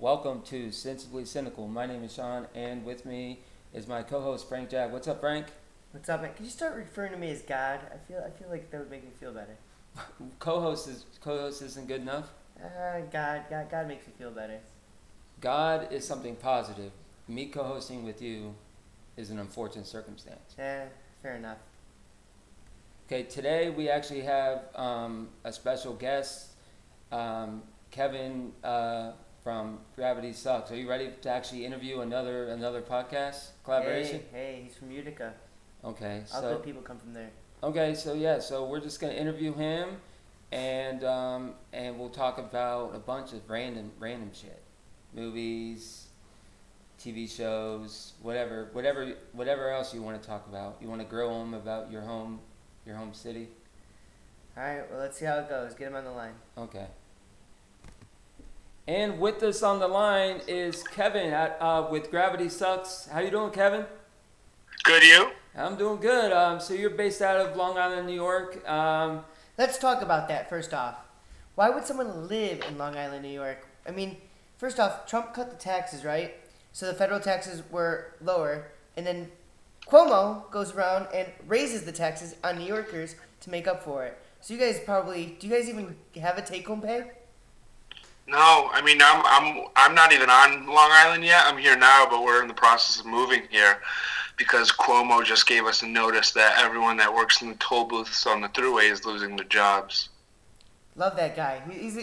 Welcome to Sensibly Cynical. My name is Sean, and with me is my co-host Frank Jack. What's up, Frank? What's up, man? Can you start referring to me as God? I feel like that would make me feel better. Co-host isn't good enough. God makes me feel better. God is something positive. Me co-hosting with you is an unfortunate circumstance. Fair enough. Okay, today we actually have a special guest, Kevin from Gravity Sucks. Are you ready to actually interview another podcast collaboration? Hey, he's from Utica. Okay, All so good people come from there. okay, so we're just gonna interview him, and we'll talk about a bunch of random shit, movies, TV shows, whatever else you want to talk about. You want to grill him about your home city. All right, well, let's see how it goes. Get him on the line. Okay. And with us on the line is Kevin with Gravity Sucks. How you doing, Kevin? Good, you? I'm doing good. So you're based out of Long Island, New York. Let's talk about that first off. Why would someone live in Long Island, New York? I mean, first off, Trump cut the taxes, right? So the federal taxes were lower, and then Cuomo goes around and raises the taxes on New Yorkers to make up for it. So do you guys even have a take-home pay? No, I mean I'm not even on Long Island yet. I'm here now, but we're in the process of moving here because Cuomo just gave us a notice that everyone that works in the toll booths on the thruway is losing their jobs. Love that guy. He's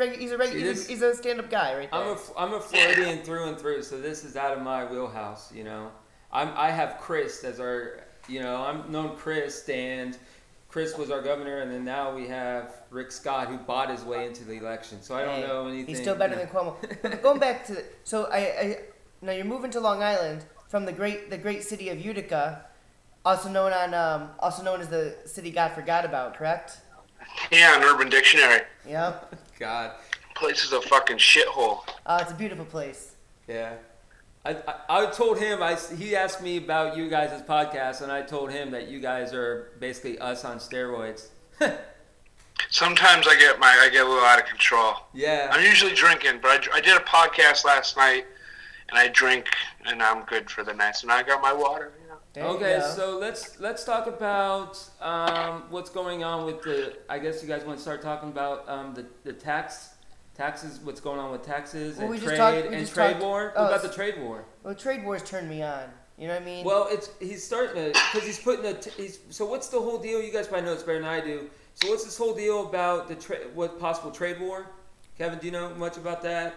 a stand-up guy right there. I'm a Floridian through and through, so this is out of my wheelhouse. You know, I have Chris as our. You know, I'm known Chris, and Chris was our governor, and then now we have Rick Scott, who bought his way into the election. So I don't know anything. He's still better than Cuomo. But going back to now you're moving to Long Island from the great city of Utica, also known as the city God forgot about, correct? Yeah, an Urban Dictionary. Yep. God. Place is a fucking shithole. It's a beautiful place. Yeah. I told him, he asked me about you guys' podcast, and I told him that you guys are basically us on steroids. Sometimes I get a little out of control. Yeah. I'm usually drinking, but I did a podcast last night, and I drink, and I'm good for the night. So now I got my water. Okay, so let's talk about what's going on with the. I guess you guys want to start talking about the taxes. What's going on with taxes and trade war? What about the trade war? Well, trade wars turned me on. You know what I mean? Well, he's starting to because he's putting so what's the whole deal? You guys probably know it's better than I do. So what's this whole deal about what possible trade war? Kevin, do you know much about that?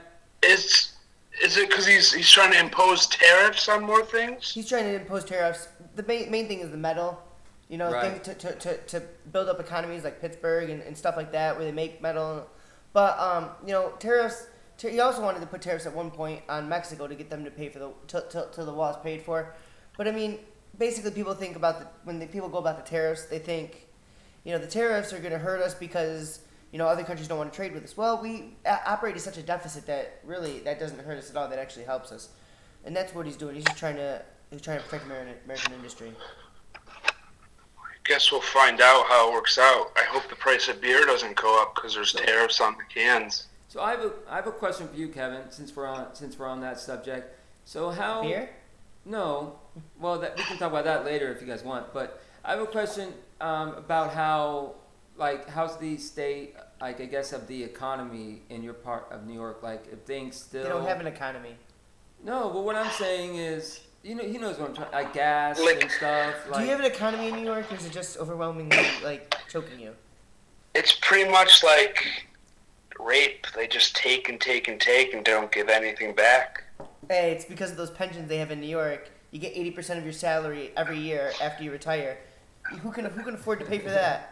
Is it because he's trying to impose tariffs on more things? He's trying to impose tariffs. The main thing is the metal. You know, right. Things to build up economies like Pittsburgh and stuff like that, where they make metal. But you know, tariffs. He also wanted to put tariffs at one point on Mexico to get them to pay for till the wall is paid for. But I mean, basically, people think about when people go about the tariffs, they think, you know, the tariffs are going to hurt us because, you know, other countries don't want to trade with us. Well, we operate at such a deficit that really that doesn't hurt us at all. That actually helps us, and that's what he's doing. He's just trying to protect American industry. Guess we'll find out how it works out. I hope the price of beer doesn't go up because there's tariffs on the cans. So I have a question for you, Kevin. Since we're on that subject, so how beer? No, well we can talk about that later if you guys want. But I have a question about how's the state, like I guess, of the economy in your part of New York, like if things still. They don't have an economy. No, but what I'm saying is. You know, he knows what I'm trying. Like gas and stuff. Do you have an economy in New York, or is it just overwhelmingly choking you? It's pretty much like rape. They just take and take and take and don't give anything back. Hey, it's because of those pensions they have in New York. You get 80% of your salary every year after you retire. Who can afford to pay for that?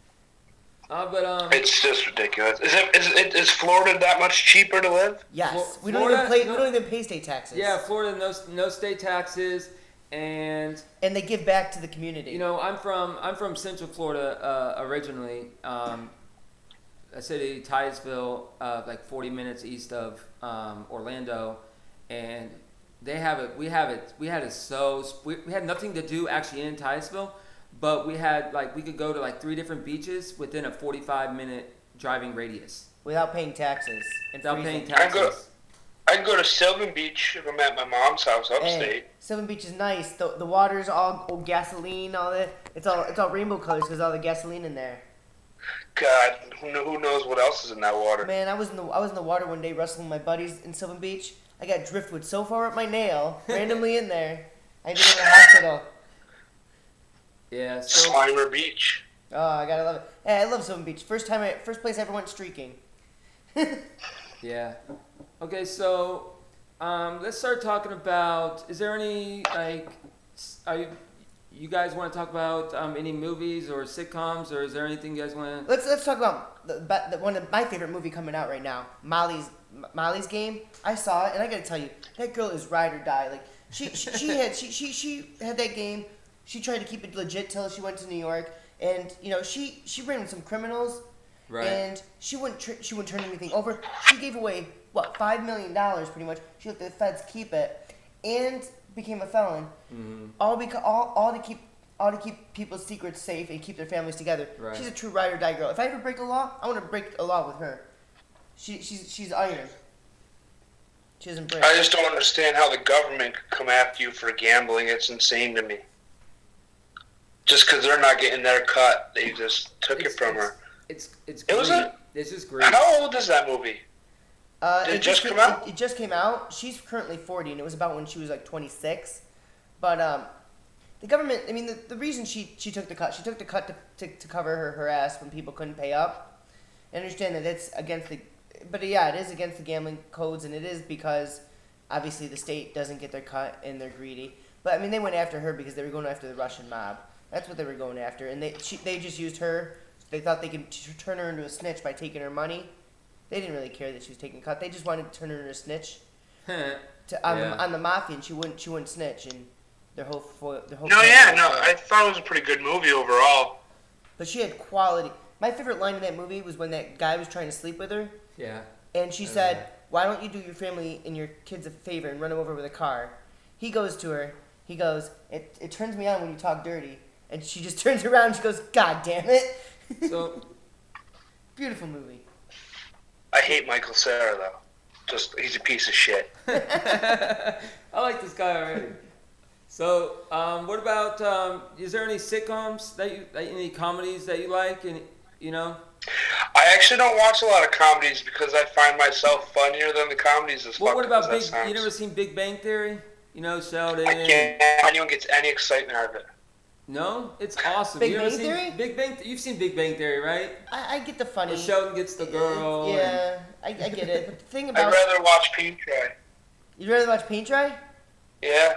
It's just ridiculous. Is Florida that much cheaper to live? Yes. We don't even pay state taxes. Yeah, Florida no state taxes, and they give back to the community. You know, I'm from Central Florida originally, a city Titusville, like 40 minutes east of Orlando, and they have it. We had nothing to do actually in Titusville. But we could go to 3 different beaches within a 45-minute driving radius. Without paying taxes. Without paying taxes. I can go to Sylvan Beach if I'm at my mom's house upstate. Hey, Sylvan Beach is nice. The water's all gasoline, all that. It's all rainbow colors because all the gasoline in there. God, who knows what else is in that water? Man, I was in the water one day wrestling with my buddies in Sylvan Beach. I got driftwood so far up my nail, randomly in there. I had to go to the hospital. Yeah. So Slimer Beach. Oh, I gotta love it. Hey, I love Sylvan Beach. First place I ever went streaking. yeah. Okay, so let's start talking about. Is there any you guys want to talk about any movies or sitcoms, or is there anything you guys want to? Let's talk about the one of my favorite movie coming out right now, Molly's Game. I saw it, and I gotta tell you, that girl is ride or die. Like she had that game. She tried to keep it legit till she went to New York, and she ran with some criminals, Right. and she wouldn't turn anything over. She gave away $5 million pretty much. She let the feds keep it, and became a felon. Mm-hmm. All to keep people's secrets safe and keep their families together. Right. She's a true ride or die girl. If I ever break a law, I want to break a law with her. She's iron. She doesn't break. I just don't understand how the government could come after you for gambling. It's insane to me. Just because they're not getting their cut, they just took it from her. It's It great. was This is great. How old is that movie? Did it just come out? It just came out. She's currently 40, and it was about when she was like 26. But the government, I mean, the reason she took the cut, to cover her ass when people couldn't pay up. I understand that it's against it is against the gambling codes, and it is because obviously the state doesn't get their cut and they're greedy. But I mean, they went after her because they were going after the Russian mob. That's what they were going after, and they just used her. They thought they could turn her into a snitch by taking her money. They didn't really care that she was taking a cut. They just wanted to turn her into a snitch on the mafia, and she wouldn't snitch, and their whole. I thought it was a pretty good movie overall. But she had quality. My favorite line in that movie was when that guy was trying to sleep with her, Yeah. and she said, "Why don't you do your family and your kids a favor and run them over with a car?" He goes to her. He goes, "It turns me on when you talk dirty," and she just turns around. And she goes, "God damn it!" So Beautiful movie. I hate Michael Cera though. Just he's a piece of shit. I like this guy already. So, what about? Is there any sitcoms any comedies that you like? And I actually don't watch a lot of comedies because I find myself funnier than the comedies. Well, what about You never seen Big Bang Theory? Sheldon. I can't. Anyone gets any excitement out of it. No, it's awesome. Big you Bang ever Theory? Seen Big Bang. You've seen Big Bang Theory, right? I get the funny. Where Sheldon gets the girl. Yeah, I get it. But the thing about I'd rather watch Paint Dry. You'd rather watch Paint Dry? Yeah.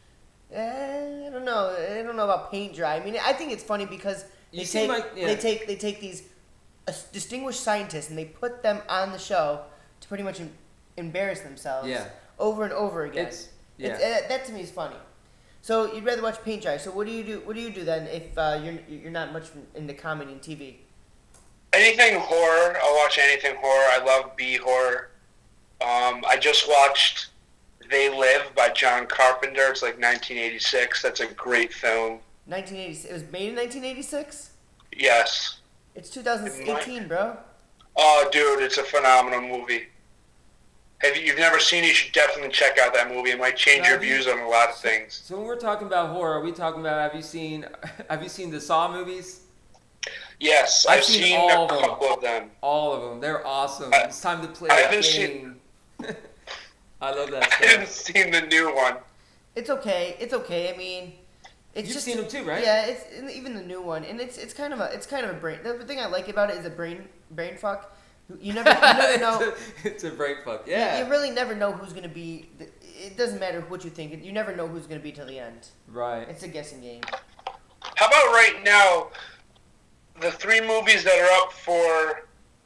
I don't know. I don't know about Paint Dry. I mean, I think it's funny because they take these distinguished scientists and they put them on the show to pretty much embarrass themselves. Yeah. Over and over again. That to me is funny. So you'd rather watch Paint Dry. So what do you do? What do you do then if you're not much into comedy and TV? Anything horror. I'll watch anything horror. I love B horror. I just watched They Live by John Carpenter. It's like 1986. That's a great film. 1986. It was made in 1986. Yes. It's 2018, bro. Oh, dude, it's a phenomenal movie. You've never seen it, you should definitely check out that movie. It might change your views on a lot of things. So when we're talking about horror, are we talking about have you seen the Saw movies? Yes, I've seen a couple of them. All of them. They're awesome. It's time to play that game. I love that stuff. I haven't seen the new one. It's okay. I mean, You've seen them too, right? Yeah, it's even the new one, and it's kind of a brain. The thing I like about it is a brain fuck. You never know. It's a brain fuck. Yeah. You really never know who's gonna be. It doesn't matter what you think. You never know who's gonna be till the end. Right. It's a guessing game. How about right now, the 3 movies that are up for?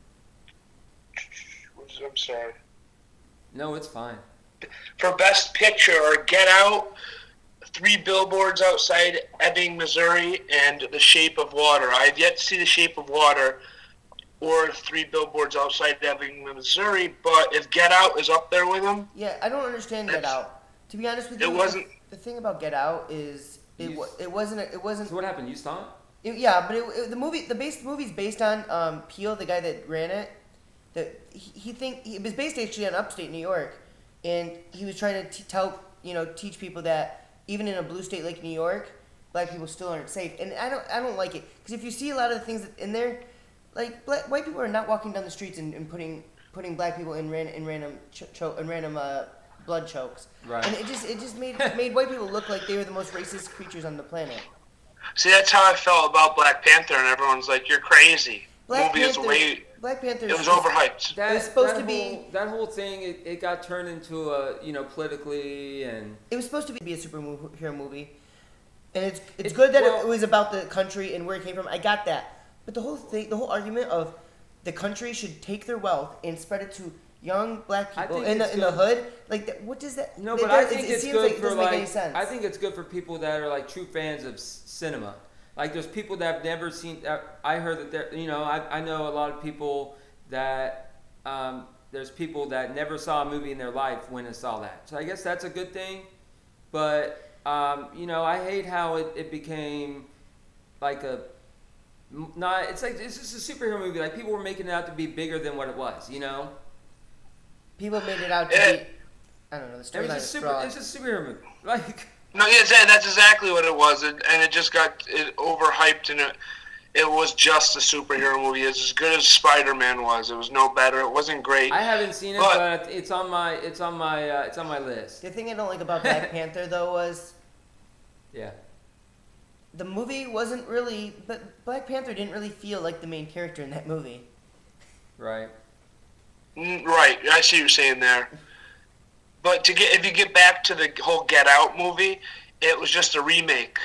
I'm sorry. No, it's fine. For Best Picture are Get Out, 3 Billboards Outside Ebbing, Missouri, and The Shape of Water. I have yet to see The Shape of Water or 3 Billboards Outside Ebbing, Missouri, but if Get Out is up there with them... Yeah, I don't understand Get Out. To be honest with you, the thing about Get Out is it wasn't. So what happened? You saw it? Yeah, but the movie's based on Peele, the guy that ran it. It was based actually on upstate New York, and he was trying to teach people that even in a blue state like New York, black people still aren't safe. And I don't like it because if you see a lot of the things in there, like white people are not walking down the streets and putting black people in random blood chokes. Right. And it just made white people look like they were the most racist creatures on the planet. See, that's how I felt about Black Panther, and everyone's like, "You're crazy." Black Movie is Panther- way. Black Panther. It was overhyped. It was supposed to be- that whole thing. It got turned into a politically and It was supposed to be a superhero movie, and it's good that it was about the country and where it came from. I got that, but the whole argument of the country should take their wealth and spread it to young black I people think in it's the good. hood, like what does that? no, it but does- I think it it's seems good like it for doesn't make any like sense. I think it's good for people that are like true fans of cinema. Like there's people that have never seen. I heard that there. I know a lot of people that. There's people that never saw a movie in their life when they saw that. So I guess that's a good thing. But I hate how it became like it's just a superhero movie. Like people were making it out to be bigger than what it was. People made it out to be. I don't know. The storyline is fraud. It's just a superhero movie. Like. No, yeah, that's exactly what it was, and it just got overhyped, and it was just a superhero movie. It's as good as Spider-Man was. It was no better. It wasn't great. I haven't seen it, but it's on my list. The thing I don't like about Black Panther though was Yeah. the movie wasn't really, but Black Panther didn't really feel like the main character in that movie. Right. Right, I see what you're saying there. But if you get back to the whole Get Out movie, it was just a remake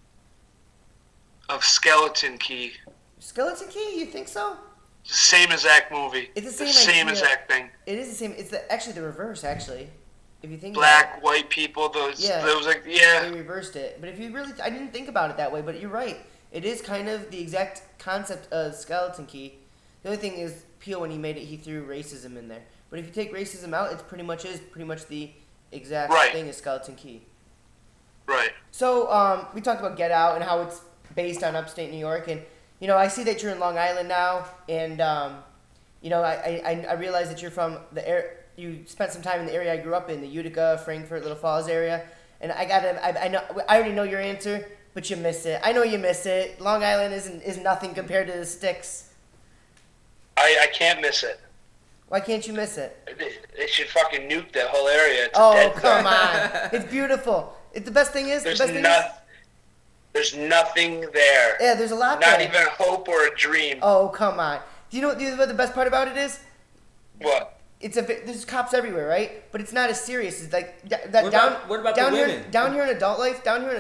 of Skeleton Key. Skeleton Key, you think so? Same exact movie. It's the same idea. exact thing. It is the same. It's actually the reverse, actually. If you think Black, about white people, those. Yeah. It was like, it, yeah. they reversed it. But if you really, I didn't think about it that way. But you're right. It is kind of the exact concept of Skeleton Key. The only thing is, Peel when he made it, he threw racism in there. But if you take racism out, it's pretty much the exact Right. thing as Skeleton Key. Right. So we talked about Get Out and how it's based on upstate New York, and I see that you're in Long Island now, and I realize that you're from the area. You spent some time in the area I grew up in, the Utica, Frankfort, Little Falls area, and I already know your answer, but you miss it. I know you miss it. Long Island is nothing compared to the sticks. I can't miss it. Why can't you miss it? They should fucking nuke that whole area. It's a Oh, dead come zone. on! It's beautiful. The best thing is There's nothing there. yeah, there's a lot Not there. even a hope or a dream. Oh, come on! Do you know what the best part about it is? What? There's cops everywhere, right? But it's not as serious. It's like What about the women? Down here in adult life,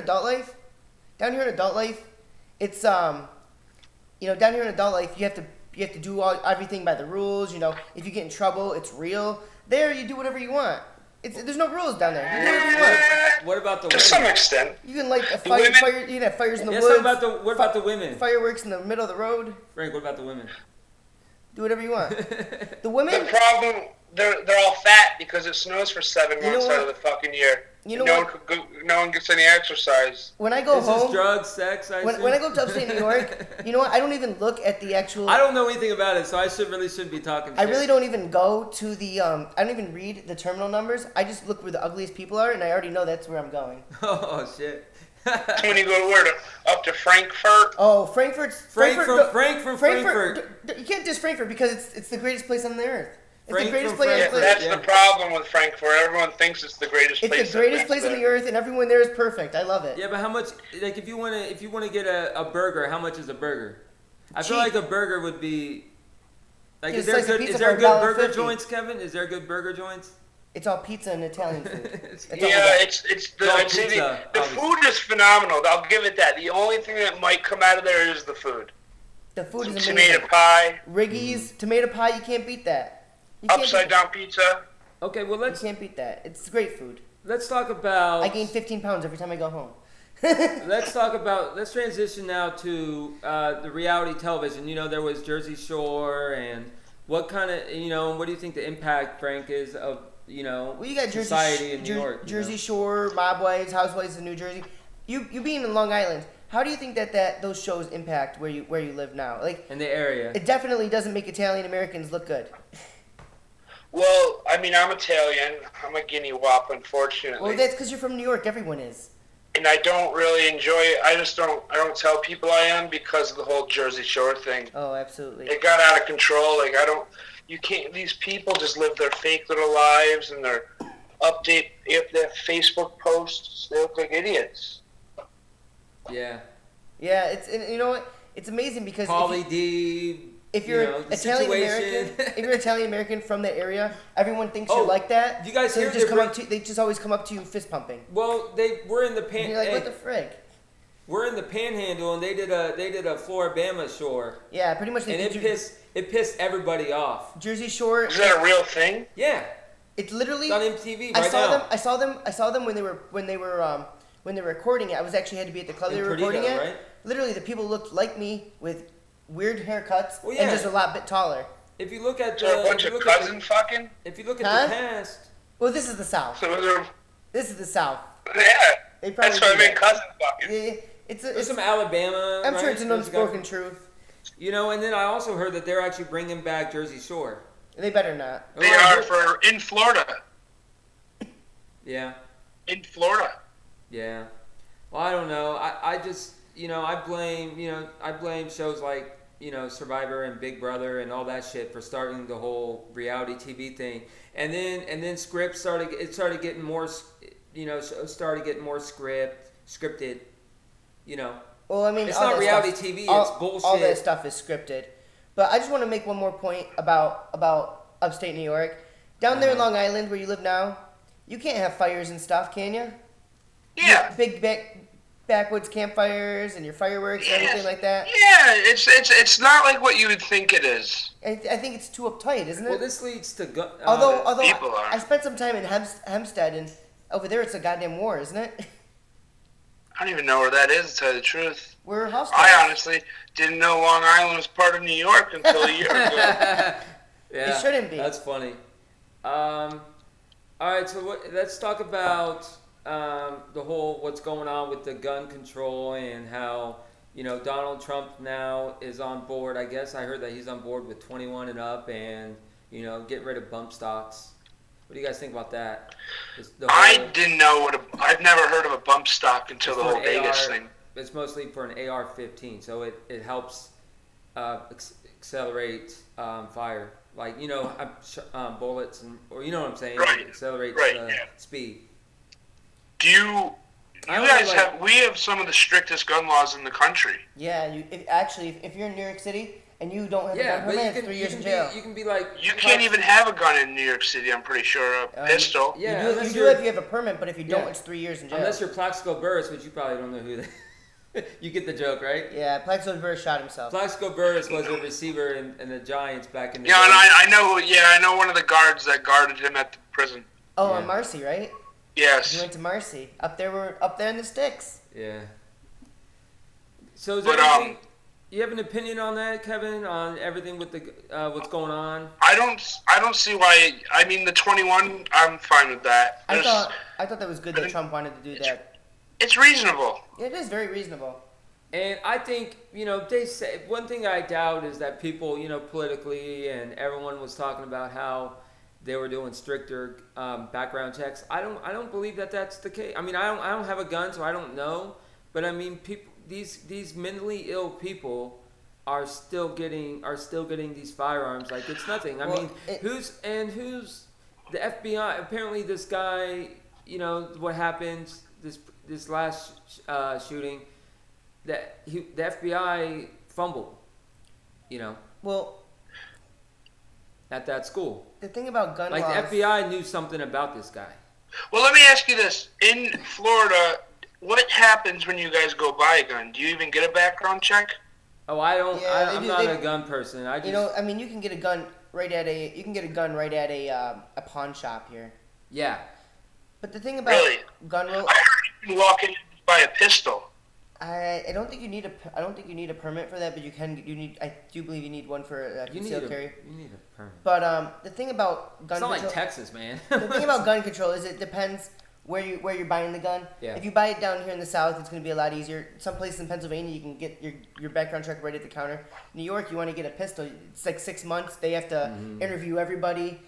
it's down here in adult life, you have to do everything by the rules. If you get in trouble, it's real. There, you do whatever you want. There's no rules down there. You do whatever you want. What about the To women? some extent. You can light a The fire. women- You can have fires in the Yes, woods. what about the women? Fireworks in the middle of the road. Frank, what about the women? Do whatever you want. The The women. problem, they're all fat because it snows for 7 You know months what? out of the fucking year. You know no what? no one gets any exercise. When I go This home, is drugs, sex. when I go to upstate New York, you know what? I don't even look at the actual. I don't know anything about it, so I shouldn't be talking. I shit. really don't even go to the. I don't even read the terminal numbers. I just look where the ugliest people are, and I already know that's where I'm going. Oh shit. When you go to where? Up to Frankfurt? Oh, Frankfurt. Frank from Frankfurt. You can't diss Frankfurt because it's the greatest place on the earth. It's Frank the greatest from place. Yeah, Frankfurt. that's Yeah. the problem with Frankfurt. Everyone thinks it's the greatest place. It's the greatest place on the earth, and everyone there is perfect. I love it. Yeah, but how much? Like, if you wanna get a burger, how much is a burger? I feel Cheap. like a burger would be. Like, Get a is there slice of good? pizza Is there for good burger $1.50. joints, Kevin? Is there good burger joints? It's all pizza and Italian food. That's all we Yeah, got. it's the Oh, it's pizza, the food is phenomenal. I'll give it that. The only thing that might come out of there is the food. The food is Some amazing. tomato pie, Riggy's tomato pie. You can't beat that. You can't upside down pizza. Okay, well You can't beat that. It's great food. let's talk about. I gain 15 pounds every time I go home. Let's transition now to the reality television. There was Jersey Shore, and what kind of what do you think the impact, Frank, is of Well, you got society in New York? Jersey Shore, Mob Wives, Housewives in New Jersey. You being in Long Island, how do you think that those shows impact where you live now? Like, in the area. it definitely doesn't make Italian Americans look good. Well, I mean, I'm Italian. I'm a guinea wop, unfortunately. Well, that's because you're from New York. Everyone is. And I don't really enjoy it. I don't tell people I am because of the whole Jersey Shore thing. Oh, absolutely. It got out of control. Like, you can't, these people just live their fake little lives and their Facebook posts. They look like idiots. Yeah. Yeah, and you know what? It's amazing because Pauly D. if you're the Italian situation. American, if you're Italian American from the area, everyone thinks Oh, you're like that. you guys so hear they just always come up to you fist pumping. Well, we're in the And you're like, what the frig? we're in the Panhandle, and they did a Floribama shore, Yeah, pretty much. and it pissed everybody off. Jersey Shore. Is that a real thing? Yeah, It's literally. it's on MTV I right saw now. them. I saw them when they were recording it. I was actually had to be at the club In they were Perdido, recording it. right? Literally, the people looked like me with weird haircuts Well, and yeah. just a lot bit taller. If you look at Is there a bunch if you of look at cousin fucking? if you look at Huh? the past, Well, this is the South. So they're, This is the South. yeah. They probably That's what I do mean, that. cousin fucking. Yeah, there's some Alabama. I'm sure right? it's an Those unspoken guys- truth. You know, and then I also heard that they're actually bringing back Jersey Shore. They better not. They Oh, I are heard- in Florida. Yeah. In Florida. Yeah. Well, I don't know. I just, I blame shows like, Survivor and Big Brother and all that shit for starting the whole reality TV thing. And then scripts started getting more, started getting more scripted, Well, I mean, It's all not that reality stuff- TV, all- it's bullshit. All that stuff is scripted. But I just want to make one more point about upstate New York. Down there in Uh-huh. Long Island, where you live now, you can't have fires and stuff, can you? Yeah. Big backwoods campfires and your fireworks and everything like that. Yeah, it's not like what you would think it is. I think it's too uptight, isn't it? Well, this leads to although People are. I spent some time in Hempstead, and over there it's a goddamn war, isn't it? I don't even know where that is, to tell you the truth. We're hostile. I honestly didn't know Long Island was part of New York until a year ago. yeah, It shouldn't be. That's funny. All right, so let's talk about the whole what's going on with the gun control and how Donald Trump now is on board. I guess I heard that he's on board with 21 and up, and get rid of bump stocks. What do you guys think about that? I didn't know I've never heard of a bump stock until It's the for whole an Vegas AR thing. It's mostly for an AR-15, so it helps accelerate fire, like bullets or you know what I'm saying. Right. It accelerates Right, yeah. speed. Do you I don't guys know, we have some of the strictest gun laws in the country. Yeah, if you're in New York City and you don't have a Yeah, gun but permit, it's 3 years in be, jail. you can be like You can't even have a gun in New York City, I'm pretty sure. A pistol. Yeah, you unless do you're- if you have a permit, but if you don't, Yeah. it's 3 years in jail. unless you're Plaxico Burress, which you probably don't know who that. You get the joke, right? Yeah, Plaxico Burress shot himself. Plaxico Burress was a receiver in the Giants back in the Yeah, day. and I know one of the guards that guarded him at the prison. Oh, Yeah. on Marcy, right? He Yes. went to Marcy. Up there in the sticks. Yeah. So is But, everything, you have an opinion on that, Kevin, on everything with the what's going on? I don't see why. I mean, the 21, I'm fine with that. I There's- thought that was good that Trump wanted to do that. It's reasonable. It is very reasonable. And I think, they say one thing I doubt is that people, politically and everyone was talking about how they were doing stricter background checks. I don't believe that that's the case. I mean, I don't have a gun, so I don't know. But I mean, people, these mentally ill people are still getting these firearms like it's nothing. I Well, mean, who's the FBI? Apparently, this guy, what happened this last shooting, that the FBI fumbled, Well, at that school. the thing about gun Like laws. the FBI knew something about this guy. Well, let me ask you this: in Florida, what happens when you guys go buy a gun? Do you even get a background check? Oh, I don't. Yeah, they I'm do- not they- a gun person. I just. I mean, you can get a gun right at a pawn shop here. Yeah. But the thing about Really? gun rule, I heard you can walk in and buy a pistol. I don't think you need a permit for that, but I do believe you need one for You need concealed carry. You need a permit. But the thing about gun It's not control, like Texas, man. the thing about gun control is it depends where you're buying the gun. Yeah. If you buy it down here in the South, it's going to be a lot easier. Some places in Pennsylvania, you can get your background check right at the counter. New York, you want to get a pistol, it's like 6 months. They have to Mm-hmm. interview everybody.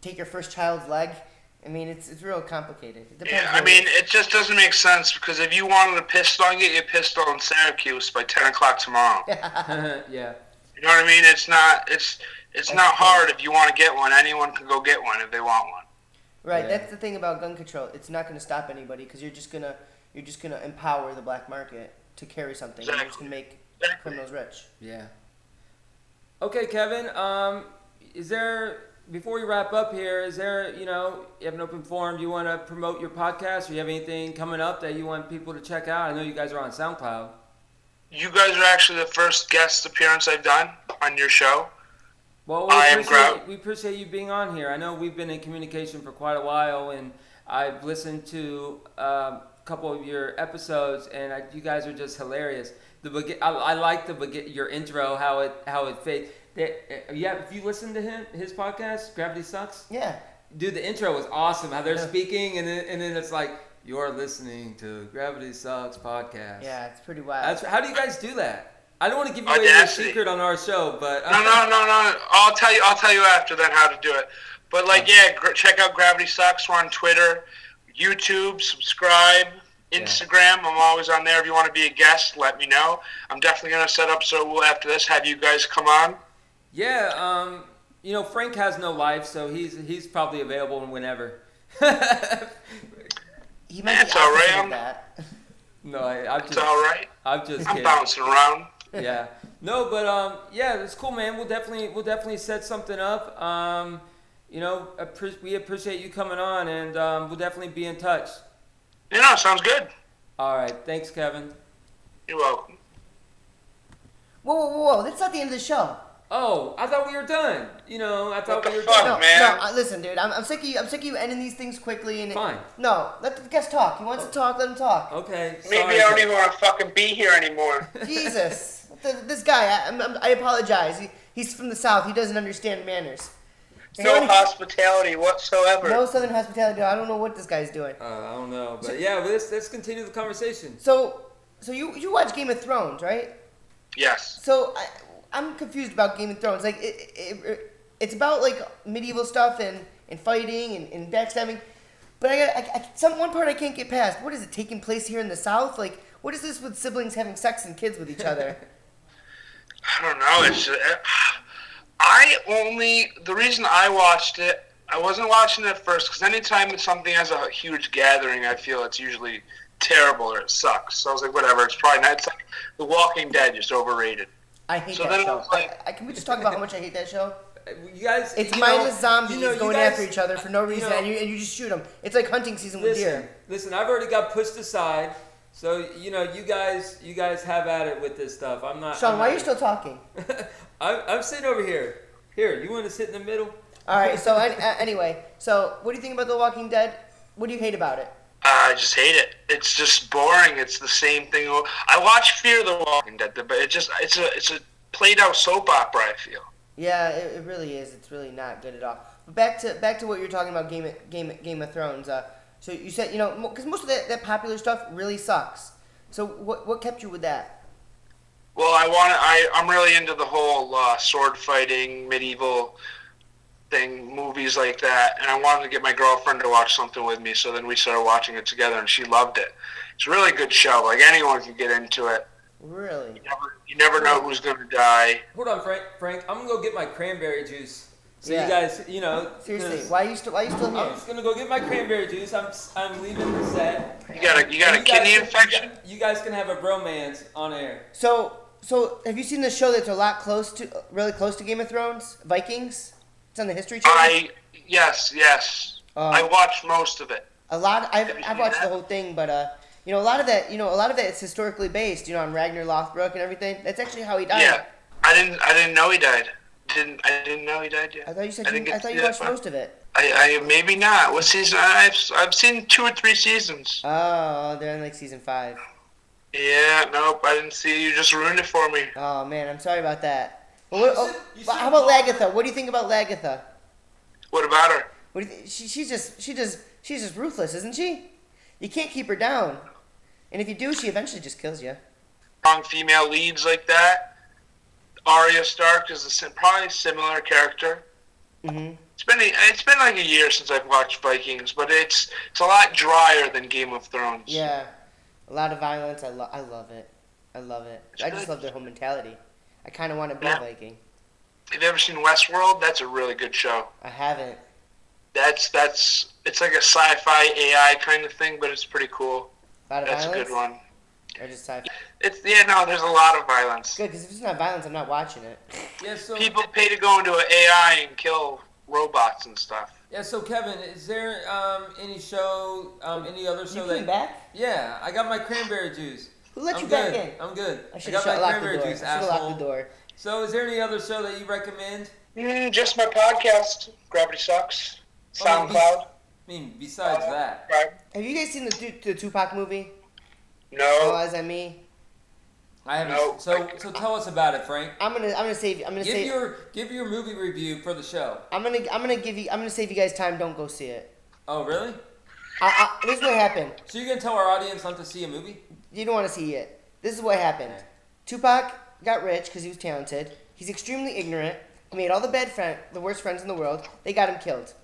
take your first child's leg. I mean, it's real complicated. It depends. Yeah, I mean, it just doesn't make sense because if you wanted a pistol, I can get you a pistol in Syracuse by 10 o'clock tomorrow. Yeah. You know what I mean? It's not hard if you want to get one. Anyone can go get one if they want one. Right. Yeah. That's the thing about gun control. It's not going to stop anybody because you're just gonna empower the black market to carry something. You're just gonna make criminals rich. Yeah. Okay, Kevin. Is there, before we wrap up here, is there, you have an open forum? Do you want to promote your podcast, or you have anything coming up that you want people to check out? I know you guys are on SoundCloud. You guys are actually the first guest appearance I've done on your show. Well, we appreciate you being on here. I know we've been in communication for quite a while, and I've listened to a couple of your episodes, and you guys are just hilarious. I like your intro, how it fades. If you listen to his podcast, Gravity Sucks. Yeah. Dude, the intro was awesome. How they're speaking, and then it's like, you're listening to Gravity Sucks podcast. Yeah, it's pretty wild. How do you guys do that? I don't want to give you away your secret on our show, but no. I'll tell you after then how to do it. But check out Gravity Sucks. We're on Twitter, YouTube. Subscribe. Instagram. I'm always on there. If you want to be a guest, let me know. I'm definitely gonna set up so we'll after this have you guys come on. Yeah. Frank has no life, so he's probably available whenever. He might That's all right. of that. No, it's all right. I'm just I'm kidding. bouncing around. Yeah. No, but it's cool, man. We'll definitely set something up. We appreciate you coming on, and we'll definitely be in touch. Sounds good. All right. Thanks, Kevin. You're welcome. Whoa! That's not the end of the show. Oh, I thought we were done. I thought we were fuck, done. man? Listen, dude. I'm sick of you ending these things quickly. And Fine. No, let the guest talk. He wants to talk. Let him talk. Okay. Maybe sorry, I don't even want to fucking be here anymore. Jesus, this guy. I apologize. He's from the South. He doesn't understand manners. No hospitality whatsoever. No Southern hospitality. I don't know what this guy's doing. I don't know, but let's continue the conversation. So you watch Game of Thrones, right? Yes. So I'm confused about Game of Thrones. Like it's about like medieval stuff and fighting and backstabbing, but one part I can't get past. What is it taking place here in the South? Like what is this with siblings having sex and kids with each other? I don't know. It's the reason I watched it. I wasn't watching it at first because anytime something has a huge gathering, I feel it's usually terrible or it sucks. So I was like, whatever. It's probably not. It's like The Walking Dead, just overrated. I hate So that then I show. was like- Can we just talk about how much I hate that show? You guys, It's mindless zombies going guys- after each other for no reason, and you just shoot them. It's like hunting season with deer. Listen, I've already got pushed aside, so you guys have at it with this stuff. I'm not. Sean, why are you still talking? I'm sitting over here. Here, you want to sit in the middle? All right. So anyway, so what do you think about The Walking Dead? What do you hate about it? I just hate it. It's just boring. It's the same thing. I watch Fear the Walking Dead, but it's a played out soap opera. I feel. Yeah, it really is. It's really not good at all. But back to what you're talking about, Game of Thrones. So you said because most of that popular stuff really sucks. So what kept you with that? Well, I'm really into the whole sword fighting, medieval thing, movies like that, and I wanted to get my girlfriend to watch something with me. So then we started watching it together, and she loved it. It's a really good show. Like anyone can get into it. Really? You never know who's gonna die. Hold on, Frank. I'm gonna go get my cranberry juice. So Yeah. you guys, Seriously, why are you still here? I'm just gonna go get my cranberry juice. I'm leaving the set. You got a kidney infection? You guys can have a bromance on air. So have you seen the show that's really close to Game of Thrones? Vikings. It's on the History Channel. Yes. I watched most of it. I've seen watched that? the whole thing, but a lot of that it's historically based. On Ragnar Lothbrok and everything. That's actually how he died. Yeah, I didn't know he died. I didn't know he died yet. I thought you said I I thought you watched most of it. I maybe not. What season? I've seen 2 or 3 seasons. Oh, they're in like season 5. Yeah, nope, I didn't see. You just ruined it for me. Oh man, I'm sorry about that. Well, You but said how about Lothbrok. Lagatha? What do you think about Lagatha? What about her? What do you she's just ruthless, isn't she? You can't keep her down, and if you do, she eventually just kills you. Strong female leads like that. Arya Stark is probably a similar character. Mm-hmm. It's been like a year since I've watched Vikings, but it's a lot drier than Game of Thrones. Yeah, a lot of violence. I love it. I love it. It's I just good. love their whole mentality. I kind of want to be Yeah. a Viking. Have you ever seen Westworld? That's a really good show. I haven't. It's like a sci-fi AI kind of thing, but it's pretty cool. A lot of That's violence. a good one. Or just sci-fi. There's a lot of violence. Good, because if it's not violence, I'm not watching it. Yeah, so People pay to go into an AI and kill robots and stuff. so Kevin, is there any show, any other You show came that? back? Yeah, I got my cranberry juice. Who let I'm you good. back in? I'm good. I should got have my locked the cranberry door. I juice, should have asshole. locked the door. So, is there any other show that you recommend? Just my podcast, Gravity Sucks, Oh, yeah, SoundCloud. I mean, besides that, Right? Have you guys seen the Tupac movie? All No. Eyes on Me. I haven't. No. So tell us about it, Frank. I'm gonna save. I'm gonna Give save. your movie review for the show. I'm gonna save you guys time. Don't go see it. Oh, really? This is what happened. So you're gonna tell our audience not to see a movie? You don't want to see it. This is what happened. Tupac got rich because he was talented. He's extremely ignorant. He made all the worst friends in the world. They got him killed.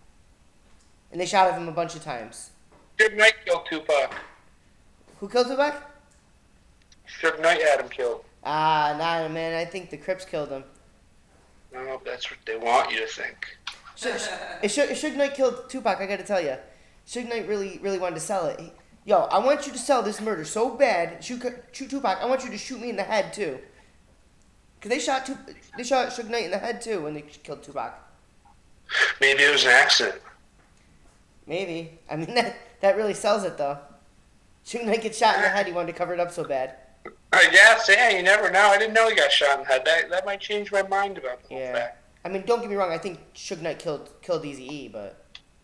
And they shot at him a bunch of times. Suge Knight killed Tupac. Who killed Tupac? Suge Knight had him killed. Nah, man. I think the Crips killed him. I don't know if that's what they want you to think. If Suge Knight killed Tupac, I gotta tell you, Suge Knight really wanted to sell it. Yo, I want you to sell this murder so bad. Shoot Tupac. I want you to shoot me in the head too. Cause they shot Suge Knight in the head too when they killed Tupac. Maybe it was an accident. Maybe. I mean that really sells it though. Suge Knight gets shot in the head. He wanted to cover it up so bad. I guess, yeah, you never know. I didn't know he got shot in the head. That might change my mind about the whole Yeah. fact. I mean, don't get me wrong. I think Suge Knight killed Eazy-E, but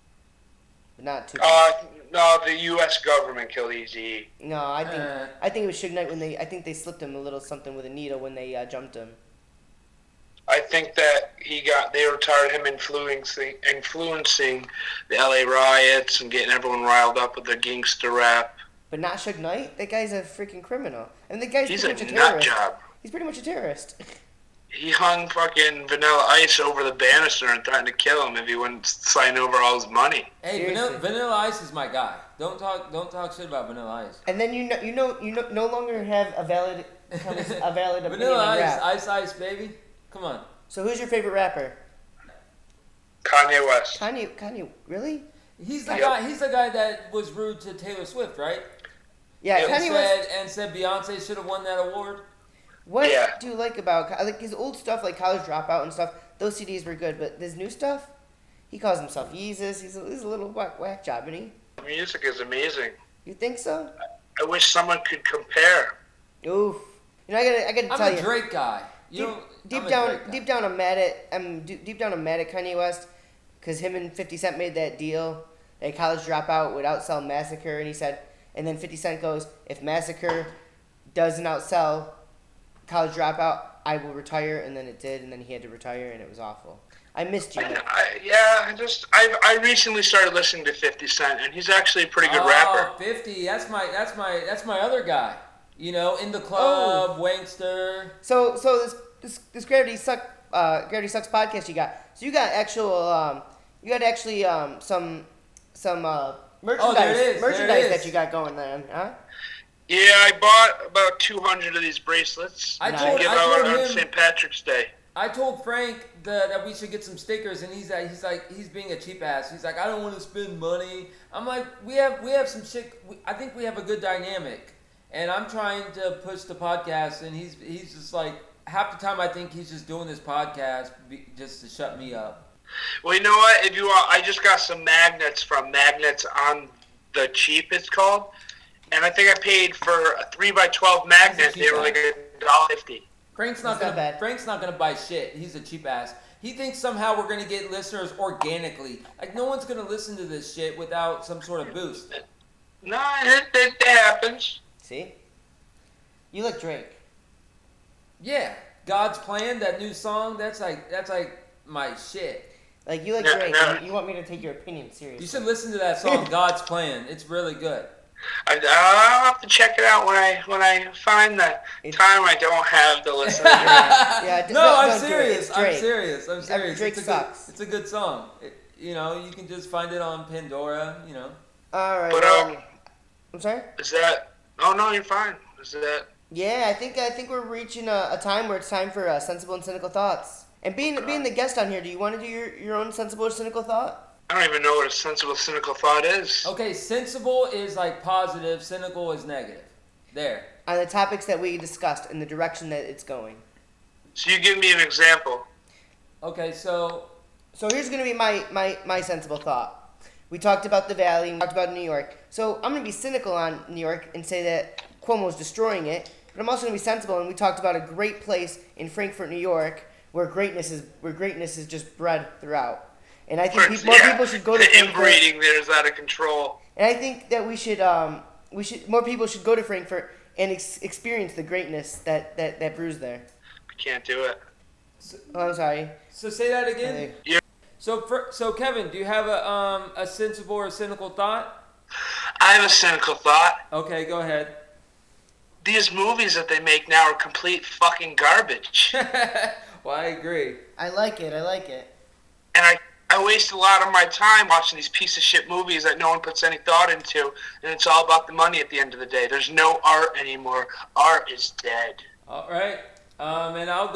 not Tupac. No, the U.S. government killed Eazy-E. No, I think it was Suge Knight when I think they slipped him a little something with a needle when they jumped him. I think that they were tired of him influencing the L.A. riots and getting everyone riled up with their gangster rap. But not Suge Knight. That guy's a freaking criminal, and the guy's He's a pretty much a nut terrorist. job. He's pretty much a terrorist. He hung fucking Vanilla Ice over the banister and threatened to kill him if he wouldn't sign over all his money. Hey, Seriously. Vanilla Ice is my guy. Don't talk shit about Vanilla Ice. And then you no longer have a valid opinion Vanilla on Ice, rap. Ice, baby. Come on. So who's your favorite rapper? Kanye West. Kanye, really? He's the Yep. guy. He's the guy that was rude to Taylor Swift, right? Yeah, Yeah, Kanye West. And said Beyonce should have won that award. What Yeah. do you like about his old stuff, like College Dropout and stuff? Those CDs were good, but his new stuff, he calls himself Yeezus. He's a little whack job, isn't he? The music is amazing. You think so? I wish someone could compare. Oof. You know, I gotta I'm tell a you. Drake guy. Deep, I'm deep a down, Drake guy. deep down, I'm mad at Kanye West, because him and 50 Cent made that deal. That College Dropout would outsell Massacre, and he said, and then 50 Cent goes, if Massacre doesn't outsell College Dropout, I will retire, and then it did, and then he had to retire, and it was awful. I missed you. I recently started listening to 50 Cent, and he's actually a pretty good rapper. 50. That's my other guy. You know, in the club, Wankster. So this Gravity Sucks podcast you got. So you got some merchandise There it is. that you got going then, huh? Yeah, I bought about 200 of these bracelets I to told- give I out told on him- St. Patrick's Day. I told Frank that we should get some stickers, and he's being a cheap ass. He's like, I don't want to spend money. I'm like, we have some shit. I think we have a good dynamic, and I'm trying to push the podcast, and he's just like, half the time I think he's just doing this podcast just to shut me up. Well, you know what? If you want, I just got some magnets from Magnets on the Cheap, it's called. And I think I paid for a 3x12 magnet. They were like $1.50. Frank's That's not bad. Frank's not gonna buy shit. He's a cheap ass. He thinks somehow we're gonna get listeners organically. Like no one's gonna listen to this shit without some sort of boost. No, it happens. See? You like Drake. Yeah, God's Plan, that new song. That's like my shit. Like you like No, Drake. no. And you want me to take your opinion seriously. You should listen to that song, God's Plan. It's really good. I'll have to check it out when I find the time I don't have to listen to it. Yeah. No, I'm don't do it. serious. It's I'm Drake. serious. I'm serious. Drake it's a sucks. Good, it's a good song. You know, you can just find it on Pandora. You know. All right. But, I'm sorry. Is that? Oh no, you're fine. Is that? Yeah, I think we're reaching a time where it's time for sensible and cynical thoughts. And being the guest on here, do you want to do your own sensible or cynical thought? I don't even know what a sensible, cynical thought is. Okay, sensible is like positive. Cynical is negative. There. On the topics that we discussed and the direction that it's going. So you give me an example. Okay, so So here's going to be my sensible thought. We talked about the Valley, we talked about New York. So I'm going to be cynical on New York and say that Cuomo's destroying it. But I'm also going to be sensible, and we talked about a great place in Frankfurt, New York, where greatness is just bred throughout. And I think more people should go to the Frankfurt. inbreeding there is out of control. And I think that we should more people should go to Frankfurt and experience the greatness that brews there. I can't do it. Oh, I'm sorry. So say that again. Yeah. So Kevin, do you have a sensible or cynical thought? I have a cynical thought. Okay, go ahead. These movies that they make now are complete fucking garbage. Well, I agree. I like it. And I waste a lot of my time watching these piece of shit movies that no one puts any thought into, and it's all about the money at the end of the day. There's no art anymore. Art is dead. All right. And I'll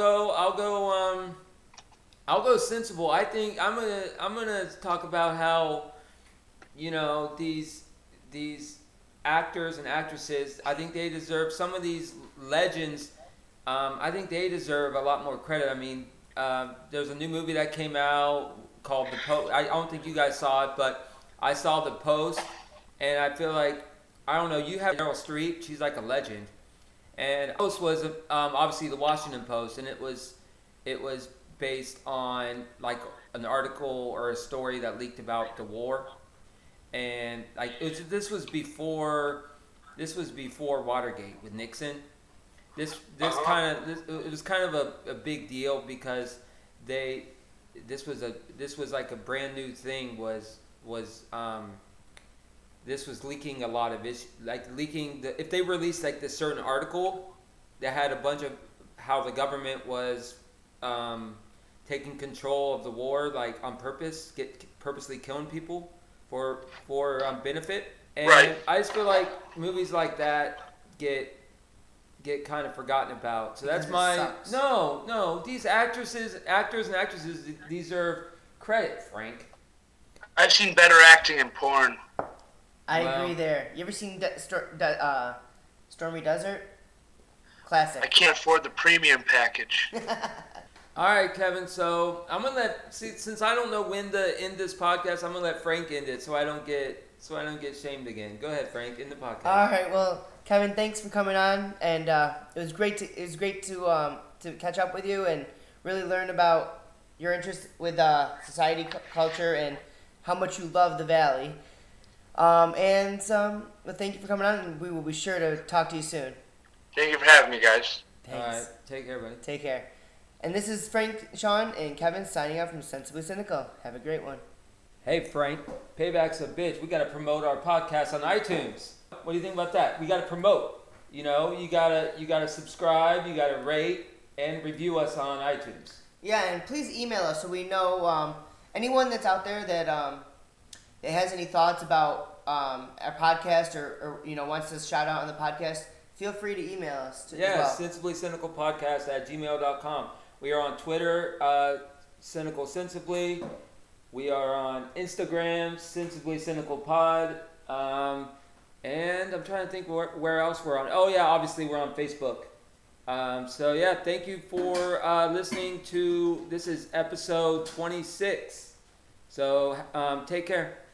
go sensible. I think I'm gonna talk about how, you know, these actors and actresses. I think they deserve some of these legends. I think they deserve a lot more credit. I mean, there's a new movie that came out called The Post. I don't think you guys saw it, but I saw The Post, and I feel like, I don't know, you have Meryl Streep. She's like a legend. And The Post was obviously the Washington Post, and it was based on like an article or a story that leaked about the war, and like this was before Watergate with Nixon. It was kind of a big deal because this was like a brand new thing this was leaking a lot of issues, like if they released like this certain article that had a bunch of how the government was taking control of the war, like on purpose, purposely killing people for benefit. And right. I just feel like movies like that get kind of forgotten about. So that's no. These actors and actresses deserve credit, Frank. I've seen better acting in porn. I agree there. You ever seen Stormy Desert? Classic. I can't afford the premium package. All right, Kevin. So I'm gonna since I don't know when to end this podcast, I'm gonna let Frank end it so I don't get shamed again. Go ahead, Frank, end the podcast. All right. Well, Kevin, thanks for coming on, and it was great to catch up with you and really learn about your interest with society, culture, and how much you love the Valley. Well, thank you for coming on, and we will be sure to talk to you soon. Thank you for having me, guys. Thanks. All right, take care, buddy. Take care. And this is Frank, Sean, and Kevin signing out from Sensibly Cynical. Have a great one. Hey, Frank, Payback's a bitch. We got to promote our podcast on iTunes. What do you think about that? We got to promote. You know, you gotta subscribe, you gotta rate and review us on iTunes. Yeah, and please email us so we know anyone that's out there that has any thoughts about our podcast or wants to shout out on the podcast. Feel free to email us. As well. sensiblycynicalpodcast@gmail.com. We are on Twitter, Cynical Sensibly. We are on Instagram, Sensibly Cynical Pod. And I'm trying to think where else we're on. Oh, yeah, obviously we're on Facebook. Thank you for listening to, this is episode 26. So, take care.